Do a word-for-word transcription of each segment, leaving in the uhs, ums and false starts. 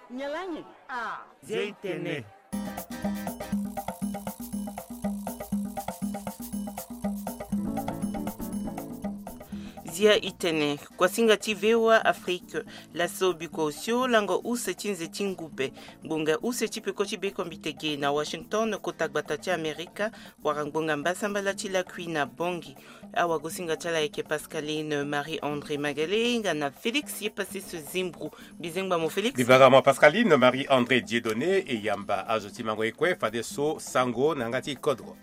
Nyalanyi. Ah. Zeitene. Zia itene kwa singa tivewa Afrique la sobiko sio lango use chinze chingupe bunga use chipeko chibeko mbitege na Washington kotagbata cha Amerika warangbonga mbasamba la chila kuina bongi awa gosinga chala eke Pascaline Marie-André Magalenga na Félix yepase ce zimbru bizengba mo Félix Divara mo Pascaline Marie-André Dieudonné e yamba azoti mango ekwe fadeso sango nangati kodro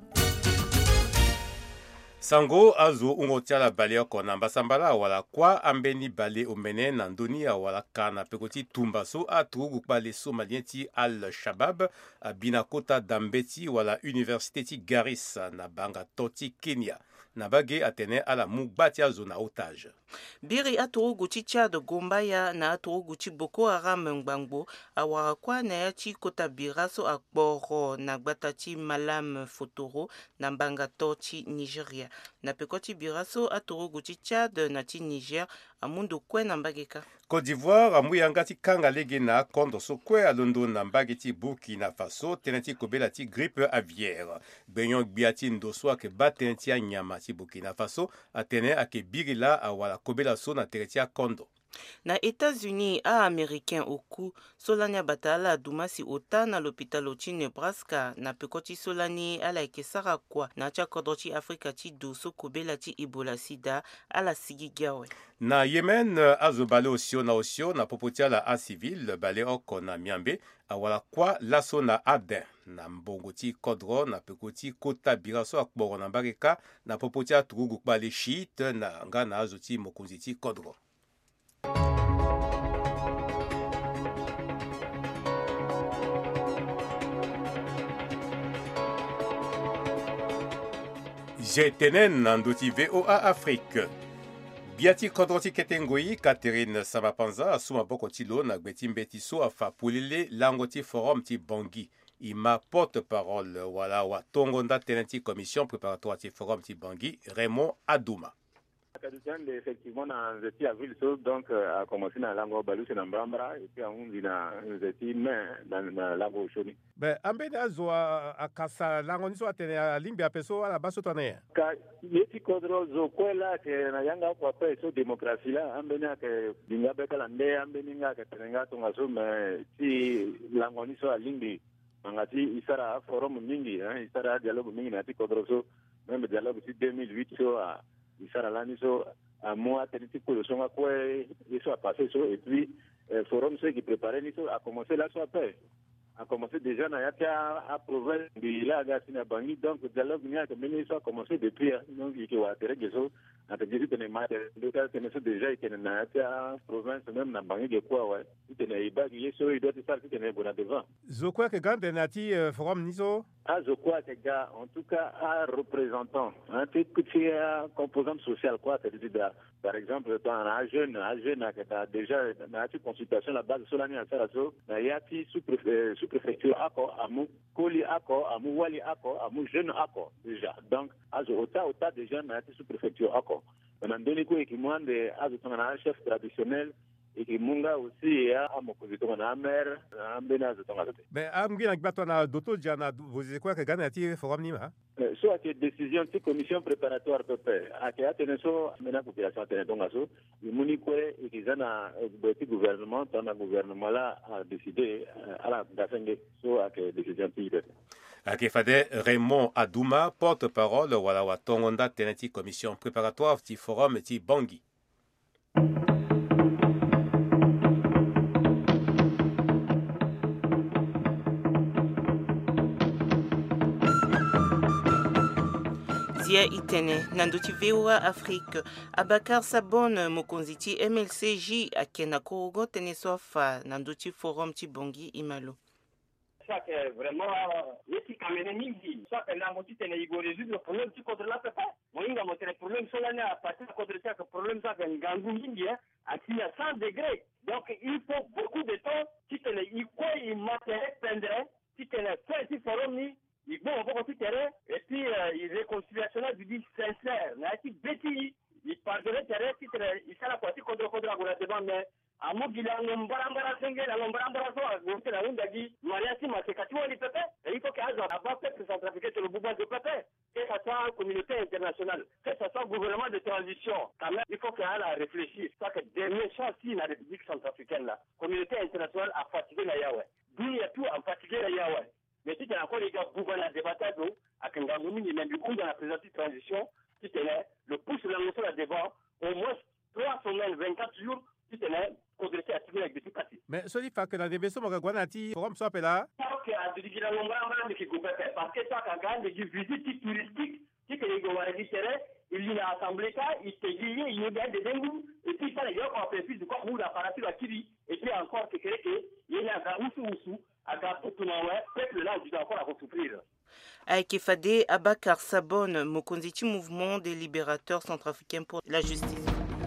Sango azo ungotiala bale kona mbasambala wala kwa ambeni bale umene na dunia wala kana pekoti tumbaso atugu bale somalienti al-Shabab binakota dambeti wala université ti Garissa na banga toti Kenya na bage atene ala mubati azo na otage. Biri atugu chi Chad Gombaya na atugu chi Boko Haram Ngbangbo awara kwa na ya chi kota biraso akboro na gbata chi Malam Fotoro na banga toti Nigeria. Na pekoti biraso atugu chi Chad na chi Niger amundu kwe na mbageka. Côte d'Ivoire amuyanga ti kanga lege na kondo so kwe alondo na mbage ti Burkina Faso tenenti kobela ti grippe aviaire. Benyon gbiati ndoso ake batenti a nyama ti Burkina Faso atene ake birila awala kobela so na tereti a kondo. Na États-Unis a américain oku solania batala dumasi ota na l'hôpital oti Nebraska na pekoti solani ala ekesara kwa na cha kodoti Afrika ti doso kobela ti Ebola sida ala sigigawe. Na Yemen azobale osio na osio na popotia la a civil bale oko na miambe awala kwa laso na Aden na mbongo ti kodro na pekoti kota biraso akboro na mbageka na popotia turugu bale chiite na nga na azoti mokonzi ti kodro. Jetenen nanduti V O A Afrique. Biati kodroti ketengoi Catherine Samapanza asuma boko tilo na gbeti mbeti so afa pulile langoti forum ti Bangui. Ima porte-parole wala wa tongonda tenenti commission préparatoire ti forum ti Bangui Raymond Adouma. Effectivement, dans le avril, donc, a commencé dans la langue balou, c'est dans Brambra, et puis on vit dans le main dans la langue chaunie. Ben, ambeni azwa akasa lango niso atene alimbi apeso ala baso tane. Ka yeti kodro zo kwela ke na yanga kwa peso démocratie la ambeni ke dinga beka lande ambeni nga ke tenga tonga so me ti lango niso alimbi mangati isara forum mingi hein isara dialogue mingi na ti kodro so même dialogue ti deux mille huit so a isara lani so a moi teniti ko so ngakwe eso a passé so et puis euh, forum ce qui préparait ni so a commencé là so après a commencé déjà na yatia a province de la gasina Bangui donc le dialogue ni a commencé a commencé depuis donc il wa tere geso a te dit que ne mate donc a tenu déjà que na yatia province même na Bangui de quoi ouais il ne iba qui so il doit se faire que ne bona devant zo quoi que gande nati forum niso ah je crois que gars en tout cas un représentant un petit composante sociale quoi c'est-à-dire par exemple dans un jeune un jeune qui a déjà na consultation la base solani à ça so na yati sous sous-préfecture accord à mon colis accord à mon wali accord à mon jeune accord déjà donc à ota ota déjà na sous-préfecture accord on a donné quoi qui demande à un chef traditionnel et qui munga aussi à mon position na mer en benazo tonga ben amgi na gbato na doto jana vous quoi que gana ti forum ni ma soit que décision de commission préparatoire de paix à que atene so mena population atene tonga so imuni kwe ikizana le gouvernement dans le gouvernement là a décidé à la d'afenge so à que décision de Akefade Raymond Adouma porte-parole wala wa tongonda tenenti commission préparatoire ti forum ti Bangui. Zia itene nanduti V O A Afrique Abakar Sabon mokonziti M L C J akena kogo tene sofa nanduti forum ti Bangui imalo. Ça que vraiment yeti kamene mingi ça que la moti tene igo résoudre le problème ti contre la papa moinga mo tene problème solana à partir contre ça que problème ça que ngangu mingi à cent degrés donc il faut beaucoup de temps si tene il quoi il matériel pendre si tene fait si forum ni il bon on va terrain et puis il réconciliation du dit sincère na ti beti il pardonner terrain si tene il sera quoi contre contre la devant mais amu gila ngambara ngara mwenge na lombrambra so gote na undagi maria si masekati wali pepe et il faut que azo aba peuple centrafricain sur le boulevard de pepe que ça soit la communauté internationale que ça soit le gouvernement de transition quand même il faut que ala réfléchir ça que des méchants si la République centrafricaine là communauté internationale a fatigué la yawe d'où il y a tout a fatigué la yawe mais si tu as encore les gars bougant la débattage à Kangangumi il y a même dans la présidence de transition qui tenait le pouce de la notion là devant au moins trois semaines vingt-quatre jours qui tenait progresser à tirer avec des petits. Mais ce qui fait que la développement de Guanati, comment ça s'appelle là? Parce que à dire la longueur de qui coupe parce que ça quand gagne des visites touristiques qui que les gars vont dire il y a assemblée ça il te dit il y a des dengue et puis ça les gars on fait plus de quoi ou la parature à Kiri et puis encore que que il y a un ousu ousu à gars tout le monde peuple là du encore à souffrir. Aikefade Abakar Sabon, Mokonziti Mouvement des libérateurs centrafricains pour la justice.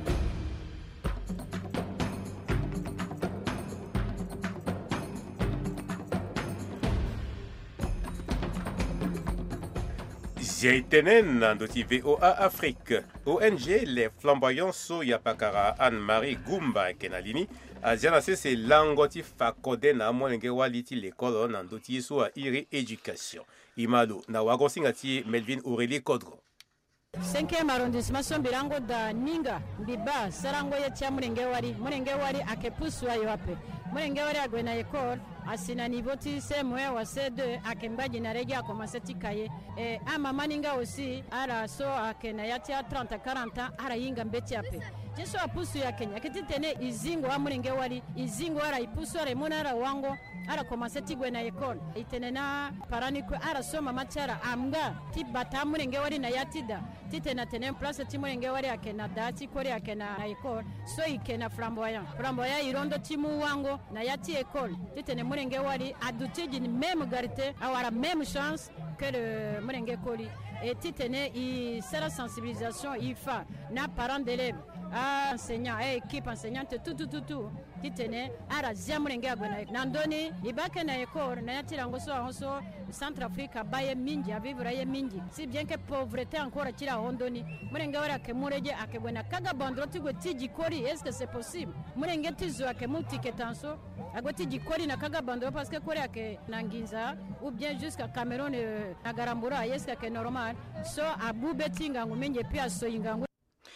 Jaitenen Nandoti V O A Afrique. O N G Les Flamboyants So Yapakara Anne-Marie Gumba Kenalini. Aziana c'est langoti fakode na mwenge waliti l'école Nandoti So a iri éducation. Imalo na wagosingati Melvin Aurélie Kodro. cinquième arrondissement Sombirango da Ninga Biba Sarango ya cha Murenge wari Murenge wari akepusu ayo hape Murenge wari agwena école asina niveau ti C M un wa C deux akembaji na regi akomase tikaye eh ama maninga aussi ara so akena ya tia trente quarante ans ara yinga mbeti ape jesu apusu ya Kenya kititene izingo wa Murenge wari izingo ara ipusu ara monara wango ara komase tigwe na école itenena paraniko ara soma machara amga tibata Murenge wari na yatida titena tene place ti Murenge wari akena dati kore akena na école so ikena flamboyant flamboyant irondo timu wango na yati école titene Murenge wari aduti d'une même garité avoir la même chance que le Murenge Koli et titene il sera sensibilisation il fa na parents d'élèves enseignants et équipe enseignante tout tout tout tout titene ara zia Murenge agona nandoni ibake na école na yatira ngoso honso Centrafrique baye mingi à vivre ye mingi si bien que pauvreté encore tira hondoni Murenge wari akemureje akebona kaga bandro tigo tiji kori est-ce que c'est possible Murenge tizo akemuti ketanso agoti jikori na kaga bandro parce que kori ake nanginza ou bien jusqu'à Cameroun na garambura est-ce que normal so abube tinga ngumenye pia so ingangu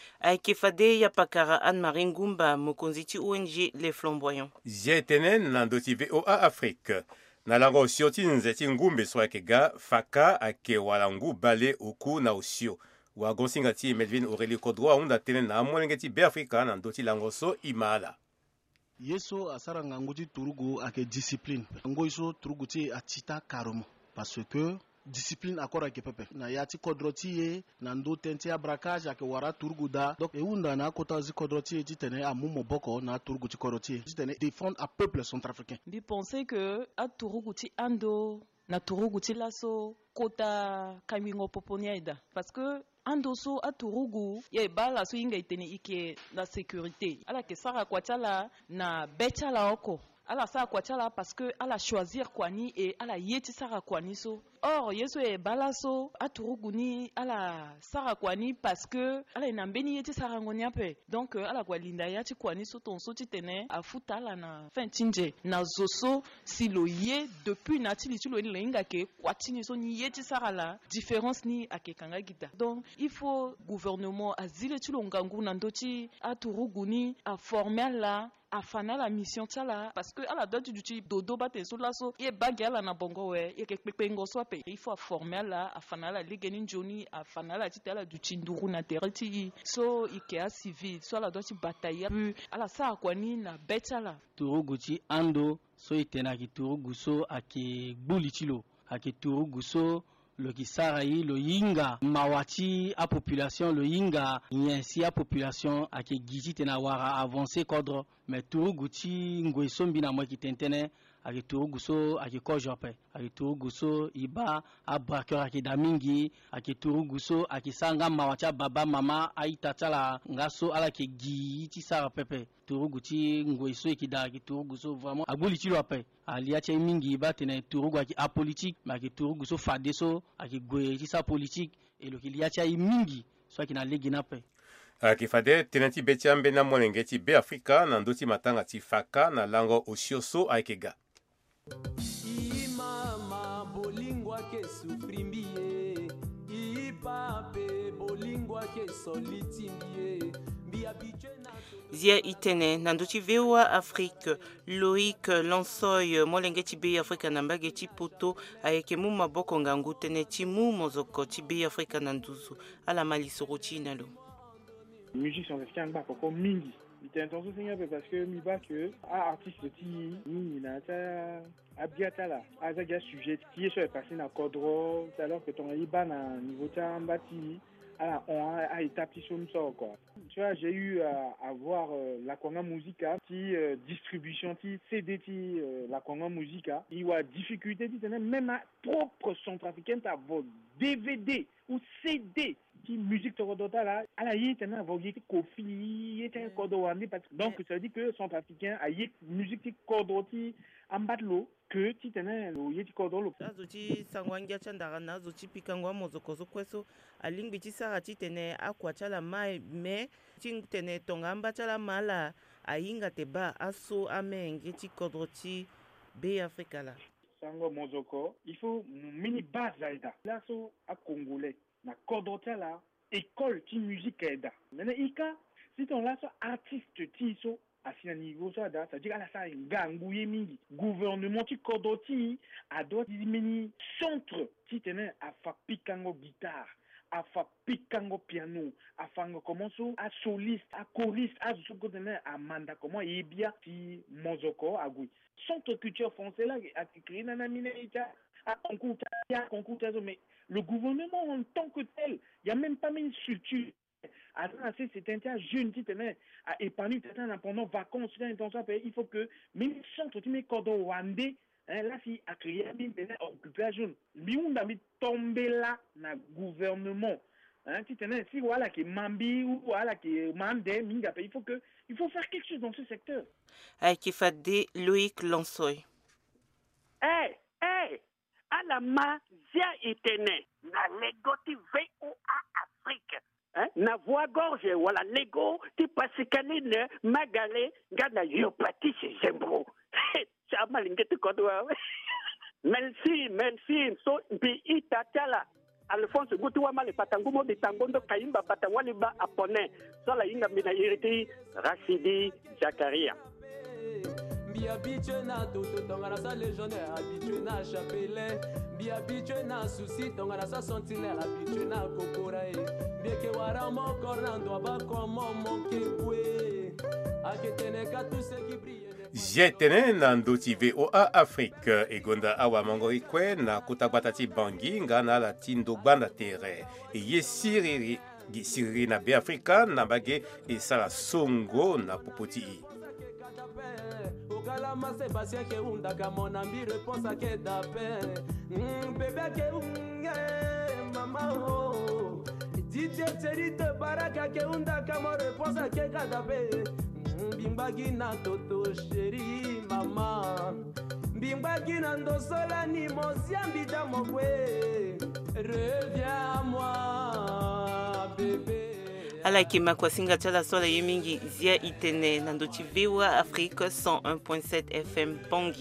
Aikefade Yapakara Anne-Marie Ngumba Mokonziti O N G Les Flamboyants. Jaitenen Nandoti V O A Afrique. Na lango osio tinze tingumbe swakega faka ake walangu bale oku na osio. Wagonsingati Melvin Aurélie Kodroa unda tenen na mwengeti be Afrika nandoti lango so imala. Yeso asara nganguti turugu ake discipline. Ngo iso turugu ti atita karomo parce que discipline akora ke pepe na yati kodroti ye na ndo tenti abracage ake wara turguda donc e unda na kota zi kodroti ti tene amumo boko na turgu ti kodroti ti tene défendre à peuple centrafricain bi penser que a turgu ti ando na turgu ti laso kota kamingo poponiaida parce que ando so aturugu ye bala so inga itene ike la sécurité ala ke sara kwatala na betala oko ala sa kwatala parce que ala choisir kwani et ala yeti sara kwani so or yeso e balaso aturuguni ala sara kwani parce que ala inambeni yeti sara ngoni ape donc ala kwa linda yati kwani so ton so titene afuta ala na fin tinje na zoso silo ye depuis na tili tilo ni lenga ke kwatini so ni yeti sara la différence ni ake kanga gita donc il faut gouvernement azile tilo ngangu na ndoti aturuguni a former la afana la mission tala parce que à la date du type dodo baté sur la so et bagala na bongo we et quelque pengo so pe il faut former la afana la ligeni joni afana la titala du tinduru na teriti so ikea civil so la date bataille plus à la sa kwani na betala turuguchi ando so itena ki turuguso ake bulitilo ake turuguso le kisarayi le yinga mawati a population le yinga nyensi a population ake giti tena wara avancer cadre mais turuguchi ngoisombi na mwaki tentene ake turuguso ake kojope ake turuguso iba a braqueur ake damingi ake turuguso ake sanga mawati baba mama aita tala ngaso ala ke giti sara pepe turuguchi ngoiso ikida ake turuguso vraiment abuli tilo ape aliache mingi ba tene turugu ake apolitique mais ake turuguso fadeso ake goye sa politique et le kiliacha mingi soit qui na legi na pe. akifade tene ti be ti ambe na molenge ti be afrika na ndö ti matanga ti faka na lango osio so ayeke ga. Imama bolingwa ke sufrimbie ipape bolingwa ke solitimbie zia itene na ndö ti V O A Afrique Loïc Lansoy molenge ti be afrika na mbage ti poto ayeke mu maboko ngangu tënë ti mu mozoko ti be afrika na nduzu ala ma lisoro ti na lo musique centrafricaine ba koko mingi intention singa pe parce que mi ba que a artiste ti mingi na ta abiata la azaga sujet qui est sur le passé na kodro alors que ton iba na niveau ta mbati alors on a établi sur ça quoi. Tu vois, j'ai eu à, à voir euh, la Conga Musica qui euh, distribution qui C D qui euh, la Conga Musica il y a difficulté qui même à propre centrafricaine ta votre D V D ou C D qui musique torodota là à la yé tena vogué kofi était cordowandi donc ça veut dire que centrafricain a yé musique qui cordoti en batlo que ti tene lo yé ti cordolo azo ti sangwangia chandara na azo ti pikangwa mozoko zo kweso alingbi ti sara ti tene akua chala mai me ti tene tonga amba chala mala ayinga te ba aso amenge ti cordro ti be afrika la sango mozoko il faut mini base zaida là so a congolais na cordota la école ti musique aida maintenant ika si ton là so artiste ti so à ce niveau ça da ça dit à la ça ngangouye mingi gouvernement ti cordoti a doit mini centre ti tene a fa pikango guitare a fa pikango piano a fango comment so a soliste a choriste a zuko tene a manda comment yebia ti mozoko agui centre culture français là a créé na namine ita a concours ya concours mais le gouvernement en tant que tel il y a même pas une structure. Attends, c'est un jeune qui tenait à épargner pendant vacances, il faut que même centre tu mets cordon rwandais, là si a créé une occupation, mais on a mis tomber là na gouvernement. Hein, tu tenais si voilà qui mambi ou voilà qui mandé, il faut que il faut faire quelque chose dans ce secteur. Qui fait des Loïc Lansoy. Eh, eh, à la ma zia itene na legoti V O A Afrique. Na voix gorge wala lego ti pasikaline magale ngana yopati zembro chama lingete kodwa merci merci so bi itatala Alphonse Gutu wa male patangumo de tangondo kaimba patawali ba apone so la inga mina iriti Rashidi Zakaria bi habitué na toto tonga na sa légionnaire habitué na chapelain bi habitué na souci tonga na sa sentinelle habitué na kokorae bi ke wara mon corando ba comme mon kebwe aketene ka tout ce qui brille jetene na ndö ti V O A Afrique e gonda awa mongo ikue na kutagbata ti bangi nga na ala ti ndögbanda tere e ye siriri gi siriri na be afrika na mbage e sara songo na popo ti i Kalama Sébastien ke undaka mon ami réponse à ke d'appel bébé ke unge mama oh D J Cherite baraka ke undaka mon réponse à ke kadape bimbagi na toto chéri mama bimbagi na ndosola ni mosiambi da mokwe reviens à moi bébé ala yeke ma kua singa ti ala so ala ye mingi zia itene na ndö ti V O A Afrique cent un point sept F M Bangui.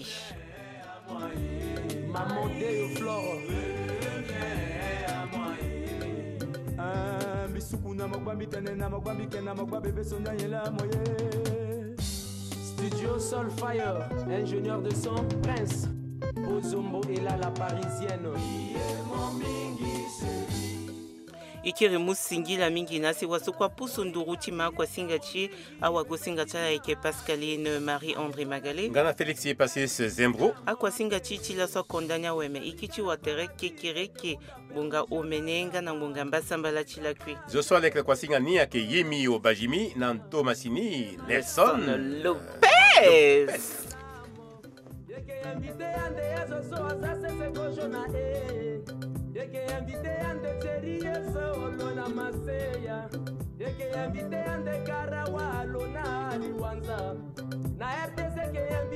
Studio Soulfire, ingénieur de son Prince Bozombo et là la parisienne. ikiri musingila mingi nasi wasukwa pusu nduru ti ma kua singa ti awa go singa ti ala yeke Pascaline Marie-André Magale ngana Félix ye passé ce zembro akua singa ti ti la so kondania weme iki ti watere kekereke ngbonga omene nga na ngbonga mbasambala ti la kue zo so aleke kua singa ni ayeke ye mi o bajimi na ndö masini Nelson Lopez. Yeke invité ande serie solo na maseya Yeke invité ande karawa lona liwanza Na R T C ke